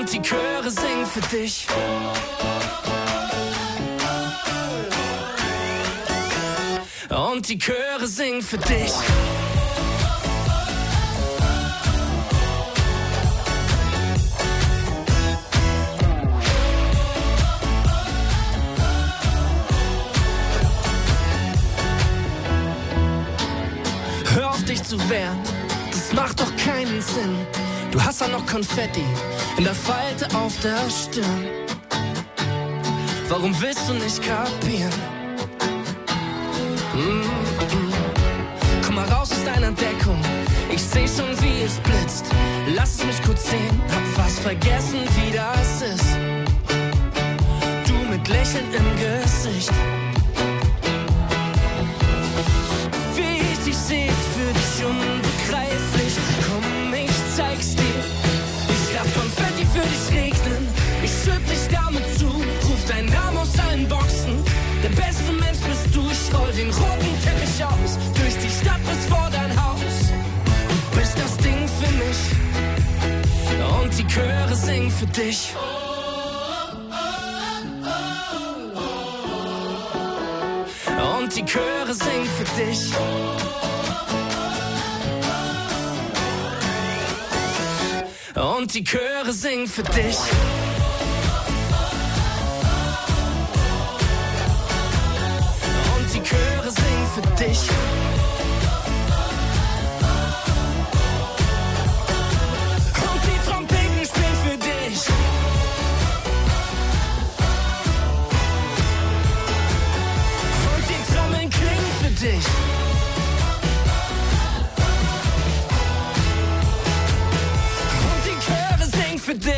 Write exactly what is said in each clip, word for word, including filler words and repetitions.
Und die Chöre singen für dich. Und die Chöre singen für dich. Hör auf dich zu wehren, das macht doch keinen Sinn. Du hast ja noch Konfetti in der Falte auf der Stirn. Warum willst du nicht kapieren? Mm-mm. Komm mal raus aus deiner Deckung, ich seh schon wie es blitzt. Lass es mich kurz sehen, hab fast vergessen wie das ist. Du mit Lächeln im Gesicht. Wie ich dich seh, ist für dich unbegreiflich. Komm, ich zeig's dir. Ich lass Konfetti für dich regnen. Ich schütt dich damit zu, ruf deinen Namen aus allen Boxen. Der beste Mensch bist du, ich roll den roten Teppich aus. Durch die Stadt bis vor dein Haus. Du bist das Ding für mich. Und die Chöre singen für dich. Und die Chöre singen für dich. Und die Chöre singen für dich. Und die Chöre singen für dich. Und die Trompeten spielen für dich. Und die Trommeln klingen für dich. Für dich.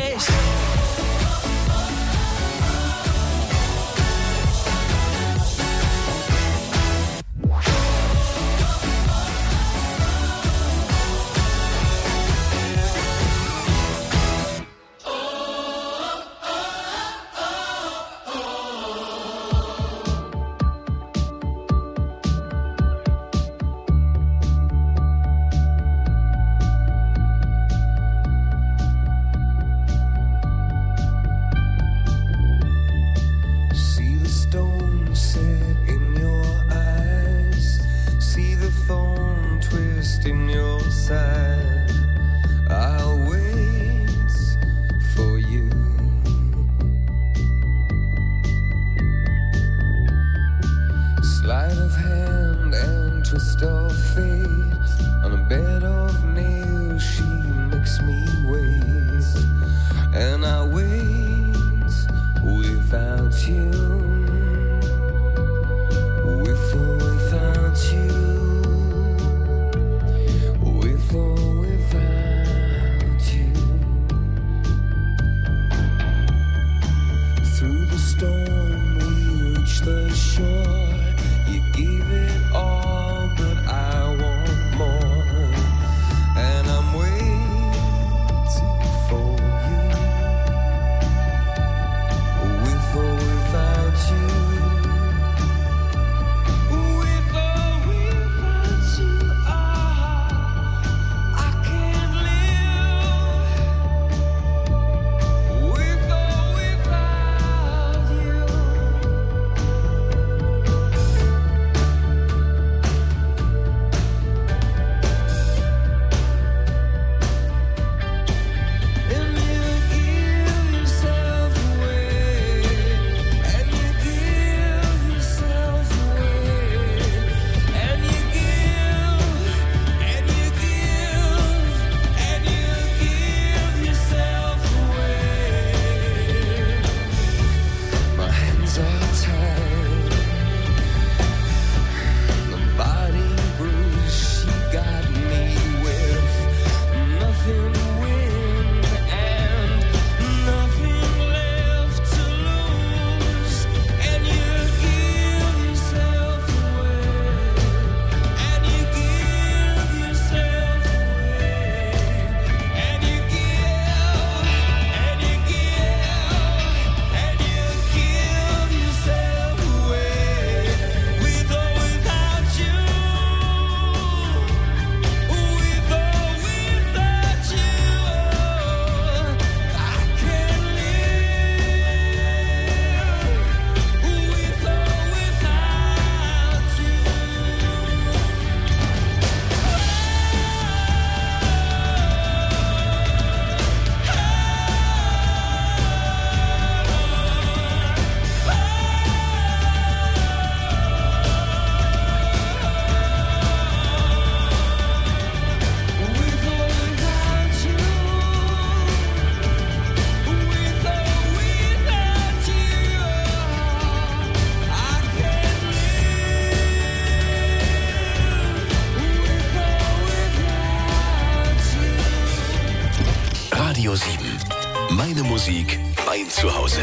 Radio sieben. Meine Musik, mein Zuhause.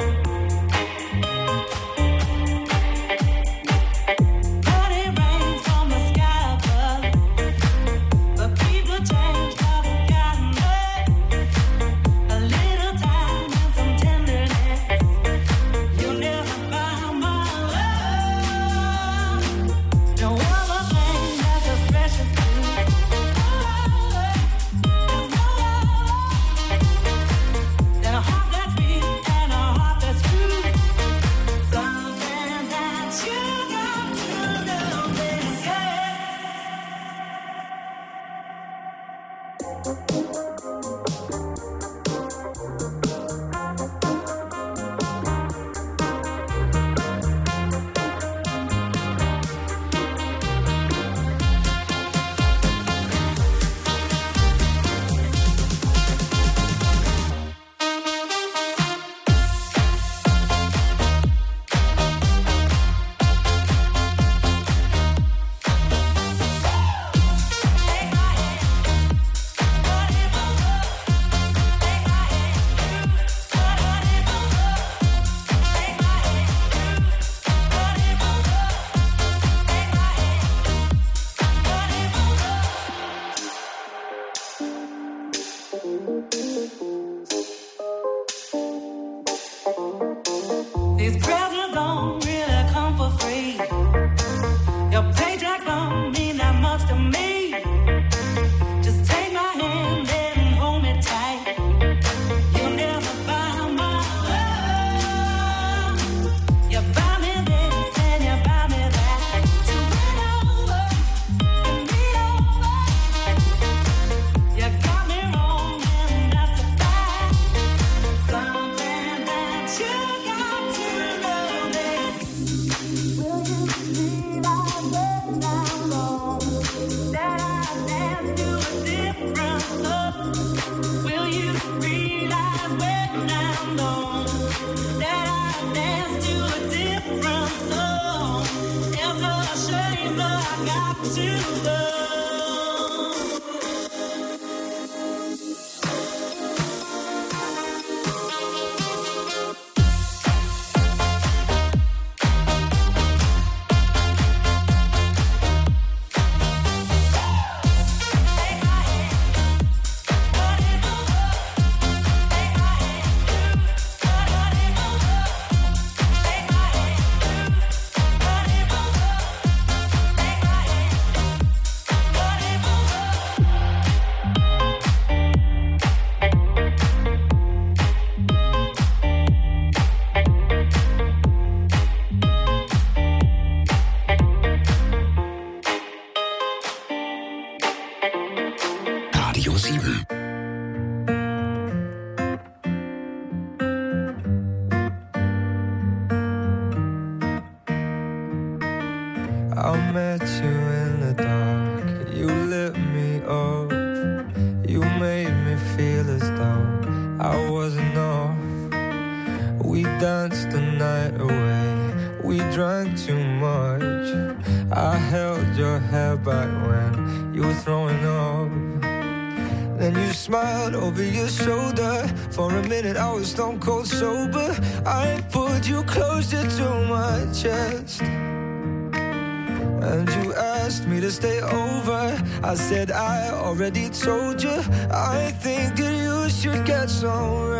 Stone cold sober, I put you closer to my chest, and you asked me to stay over. I said I already told you. I think that you should get some